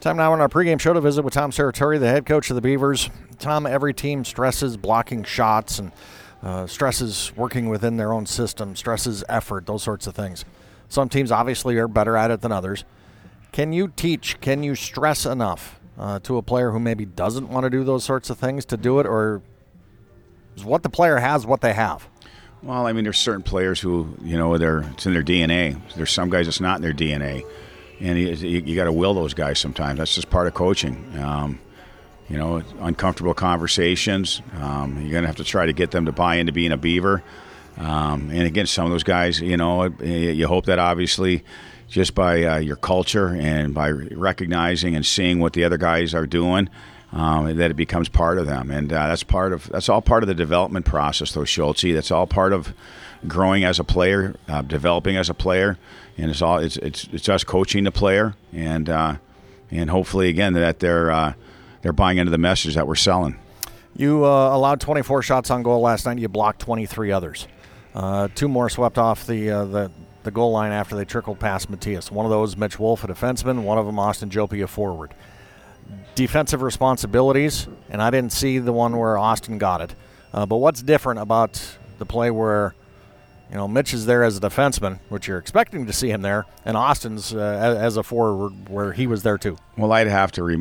Time now on our pregame show to visit with Tom Serratore, the head coach of the Beavers. Tom, every team stresses blocking shots and stresses working within their own system, stresses effort, those sorts of things. Some teams obviously are better at it than others. Can you stress enough to a player who maybe doesn't want to do those sorts of things to do it, or is what the player has what they have? Well, I mean, there's certain players who, it's in their DNA. There's some guys it's not in their DNA. And you got to will those guys sometimes. That's just part of coaching. Uncomfortable conversations. You're going to have to try to get them to buy into being a Beaver. And again, some of those guys, you hope that obviously just by your culture and by recognizing and seeing what the other guys are doing, that it becomes part of them. And that's all part of the development process, though, Schultz. That's all part of growing as a player, developing as a player. And it's us coaching the player, and hopefully again that they're buying into the message that we're selling. You allowed 24 shots on goal last night. You blocked 23 others. 2 more swept off the goal line after they trickled past Matthias. One of those, Mitch Wolf, a defenseman. One of them, Austin Jopie, a forward. Defensive responsibilities, and I didn't see the one where Austin got it. But what's different about the play where Mitch is there as a defenseman, which you're expecting to see him there, and Austin's as a forward, where he was there too? Well, I'd have to,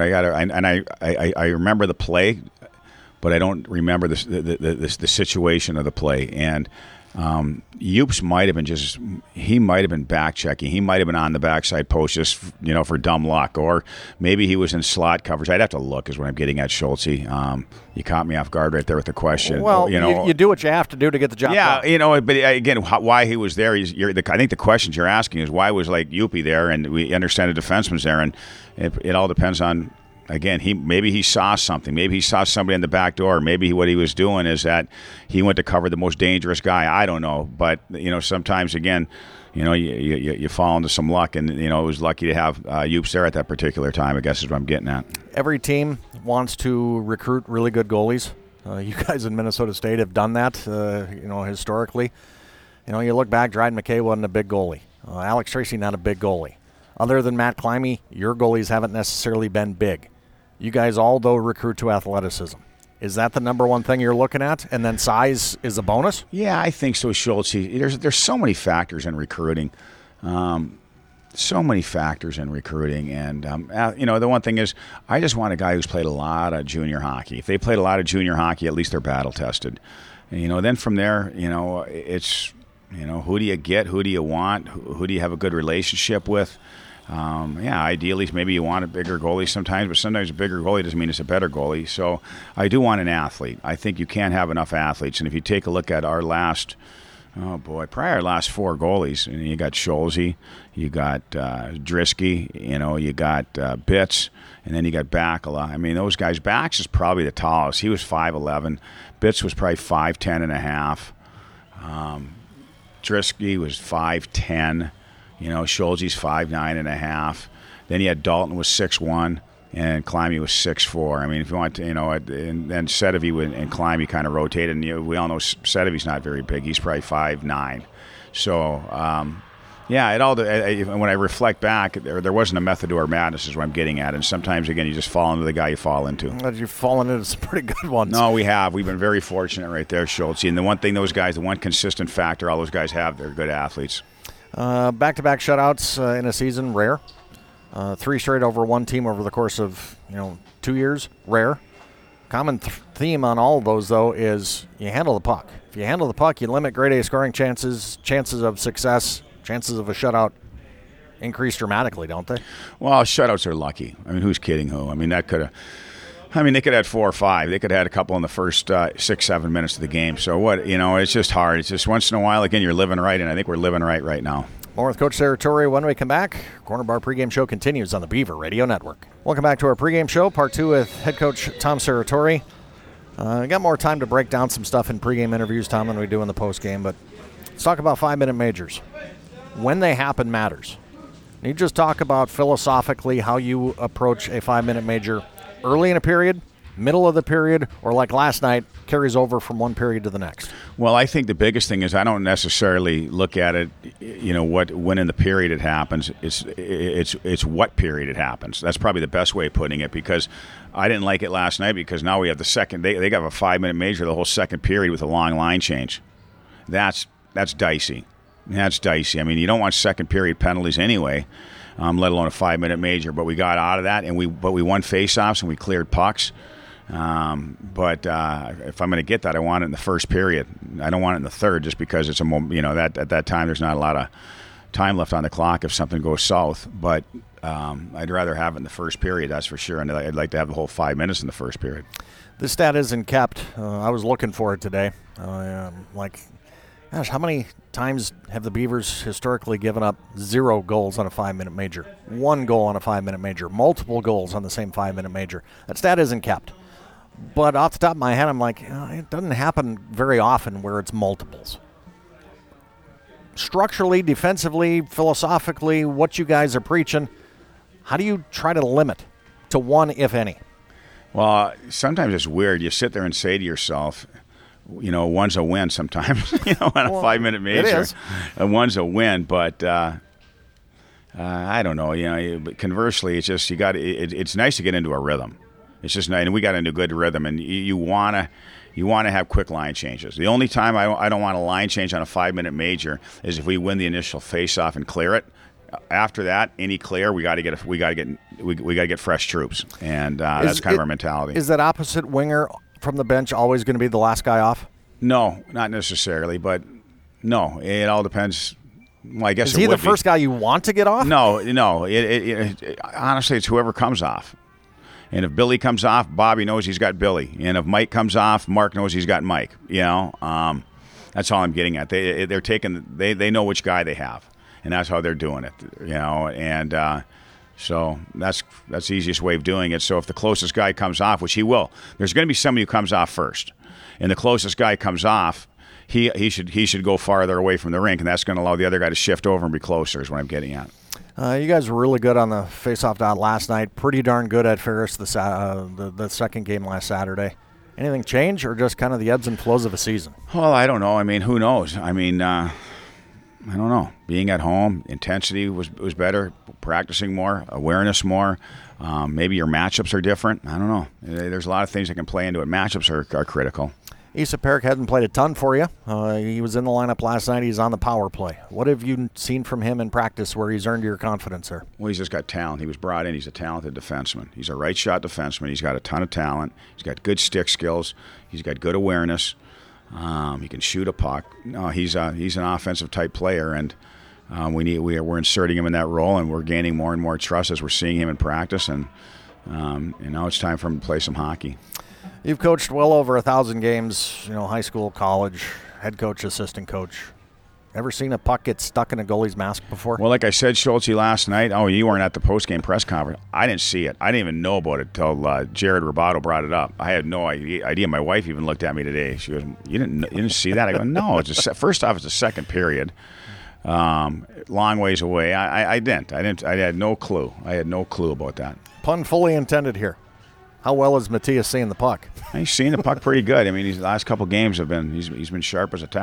I remember the play, but I don't remember the situation of the play. And Upes might have been back checking. He might have been on the backside post just, for dumb luck, or maybe he was in slot coverage. I'd have to look, is what I'm getting at, Schultz. You caught me off guard right there with the question. Well, you do what you have to do to get the job done. Yeah, but again, why he was there, I think the questions you're asking is why was Upie there, and we understand the defenseman's there, and it all depends on, again, maybe he saw something. Maybe he saw somebody in the back door. Maybe what he was doing is that he went to cover the most dangerous guy. I don't know. But, sometimes, again, you fall into some luck. And, it was lucky to have Upes there at that particular time, I guess is what I'm getting at. Every team wants to recruit really good goalies. You guys in Minnesota State have done that, historically. You look back, Dryden McKay wasn't a big goalie. Alex Tracy, not a big goalie. Other than Matt Climie, your goalies haven't necessarily been big. You guys all, though, recruit to athleticism. Is that the number one thing you're looking at? And then size is a bonus? Yeah, I think so, Schultz. There's so many factors in recruiting. And, the one thing is I just want a guy who's played a lot of junior hockey. If they played a lot of junior hockey, at least they're battle-tested. And, then from there, it's, who do you get? Who do you want? Who do you have a good relationship with? Ideally, maybe you want a bigger goalie sometimes, but sometimes a bigger goalie doesn't mean it's a better goalie. So I do want an athlete. I think you can't have enough athletes. And if you take a look at our last 4 goalies, and you got Scholze, you got Drisky, you got Bitts, and then you got Bakala. I mean, those guys, Bax is probably the tallest. He was 5'11". Bitts was probably 5'10 and a half. Drisky was 5'10". Scholze's 5'9 and a half. Then you had Dalton was 6'1", and Climie was 6'4". I mean, if you want to, and then Sedevy and Climie kind of rotated. And we all know Sedevy's not very big. He's probably 5'9". So, it all. When I reflect back, there wasn't a method to our madness, is what I'm getting at. And sometimes, again, you just fall into the guy you fall into. You've fallen into some pretty good ones. No, we have. We've been very fortunate right there, Schultz. And the one thing those guys, the one consistent factor all those guys have, they're good athletes. Back-to-back shutouts in a season, rare. 3 straight over one team over the course of 2 years, rare. Common theme on all of those, though, is you handle the puck. If you handle the puck, you limit grade A scoring chances of success, chances of a shutout increase dramatically, don't they? Well, shutouts are lucky. I mean, who's kidding who? I mean, they could have had 4 or 5. They could have had a couple in the first 6-7 minutes of the game. So it's just hard. It's just once in a while, again, you're living right, and I think we're living right now. More with Coach Serratore when we come back. Corner Bar pregame show continues on the Beaver Radio Network. Welcome back to our pregame show, part 2 with head coach Tom Serratore. Got more time to break down some stuff in pregame interviews, Tom, than we do in the postgame, but let's talk about 5-minute majors. When they happen matters. Can you just talk about philosophically how you approach a 5-minute major early in a period, middle of the period, or like last night, carries over from one period to the next? Well, I think the biggest thing is I don't necessarily look at it, when in the period it happens. It's what period it happens. That's probably the best way of putting it, because I didn't like it last night because now we have the second. They got a 5-minute major the whole second period with a long line change. That's dicey. That's dicey. I mean, you don't want second period penalties anyway, let alone a 5-minute major. But we got out of that, and we won faceoffs and we cleared pucks. But if I'm going to get that, I want it in the first period. I don't want it in the third, just because it's that at that time there's not a lot of time left on the clock if something goes south. But I'd rather have it in the first period, that's for sure. And I'd like to have the whole 5 minutes in the first period. This stat isn't kept. I was looking for it today. Gosh, how many times have the Beavers historically given up 0 goals on a 5-minute major? 1 goal on a 5-minute major. Multiple goals on the same 5-minute major. That stat isn't kept. But off the top of my head, I'm like, it doesn't happen very often where it's multiples. Structurally, defensively, philosophically, what you guys are preaching, how do you try to limit to 1, if any? Well, sometimes it's weird. You sit there and say to yourself, one's a win sometimes, on a 5-minute major. It is. And one's a win, but I don't know. But conversely, it's just it's nice to get into a rhythm. It's just nice, and we got into a good rhythm, and you want to have quick line changes. The only time I don't want a line change on a 5-minute major is if we win the initial face-off and clear it. After that, any clear, we got to get fresh troops, and that's kind of our mentality. Is that opposite winger from the bench always going to be the last guy off? No, not necessarily, but no, it all depends. Well, I guess is he the first guy you want to get off? No. Honestly, it's whoever comes off. And if Billy comes off, Bobby knows he's got Billy. And if Mike comes off, Mark knows he's got Mike. That's all I'm getting at. They know which guy they have, and that's how they're doing it. And so that's the easiest way of doing it. So if the closest guy comes off, which he will, there's going to be somebody who comes off first, and the closest guy comes off, he should go farther away from the rink, and that's going to allow the other guy to shift over and be closer. Is what I'm getting at. You guys were really good on the face-off dot last night. Pretty darn good at Ferris the second game last Saturday. Anything change, or just kind of the ebbs and flows of a season? Well, I don't know. I mean, who knows? I mean, I don't know. Being at home, intensity was better, practicing more, awareness more. Maybe your matchups are different. I don't know. There's a lot of things that can play into it. Matchups are critical. Issa Perrick hasn't played a ton for you. He was in the lineup last night. He's on the power play. What have you seen from him in practice where he's earned your confidence there? Well, he's just got talent. He was brought in. He's a talented defenseman. He's a right-shot defenseman. He's got a ton of talent. He's got good stick skills. He's got good awareness. He can shoot a puck. No, he's an offensive-type player, and we're inserting him in that role, and we're gaining more and more trust as we're seeing him in practice, and now it's time for him to play some hockey. You've coached well over 1,000 games, high school, college, head coach, assistant coach. Ever seen a puck get stuck in a goalie's mask before? Well, like I said, Schultze, last night, you weren't at the post-game press conference. I didn't see it. I didn't even know about it until Jared Roboto brought it up. I had no idea. My wife even looked at me today. She goes, you didn't see that? I go, no. First off, it's a second period. Long ways away. I had no clue. I had no clue about that. Pun fully intended here. How well is Matthias seeing the puck? He's seeing the puck pretty good. I mean, these last couple games he's been sharp as a tack.